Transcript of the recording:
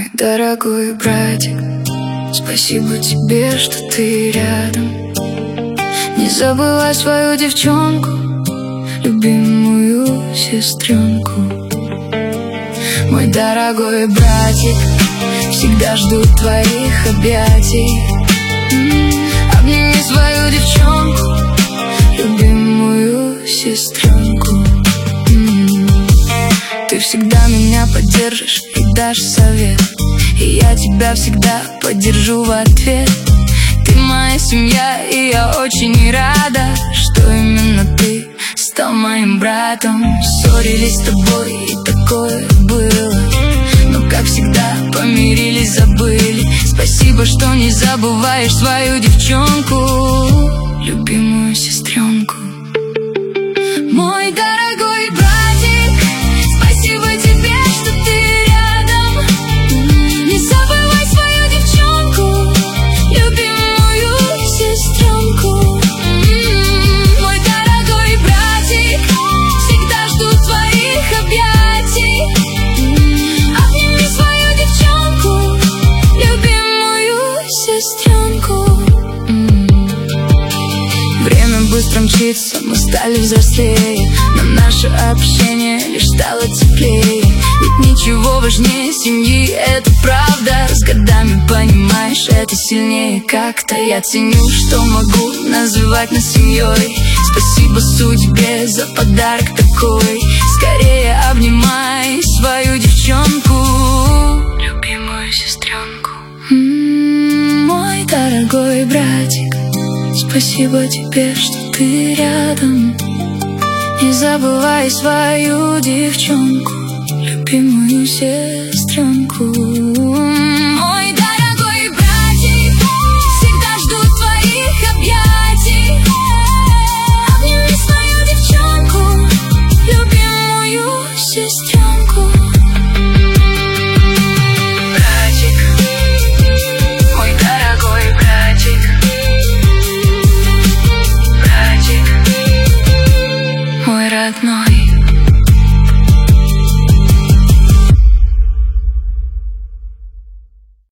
Мой дорогой братик, спасибо тебе, что ты рядом. Не забывай свою девчонку, любимую сестренку. Мой дорогой братик, всегда жду твоих объятий. Обними свою девчонку, любимую сестренку. Ты всегда меня поддержишь и дашь совет, и я тебя всегда поддержу в ответ. Ты моя семья, и я очень рада, что именно ты стал моим братом. Ссорились с тобой, и такое было, но как всегда помирились, забыли. Спасибо, что не забываешь свою девчонку, любимую сестренку. Мой дорогой братик, спасибо тебе, что ты рядом. Не забывай свою девчонку, любимую сестренку. Мой дорогой братик, всегда жду твоих объятий. Обними свою девчонку, любимую сестренку. Время быстро мчится, мы стали взрослее, но наше общение лишь стало теплее. Ведь ничего важнее семьи, это правда. С годами понимаешь, это сильнее как-то. Я ценю, что могу называть нас семьей. Спасибо судьбе за подарок такой. Скорее обнимай свою девчонку, любимую сестренку. Мой дорогой братик, спасибо тебе, что ты рядом. Не забывай свою девчонку, любимую сестру.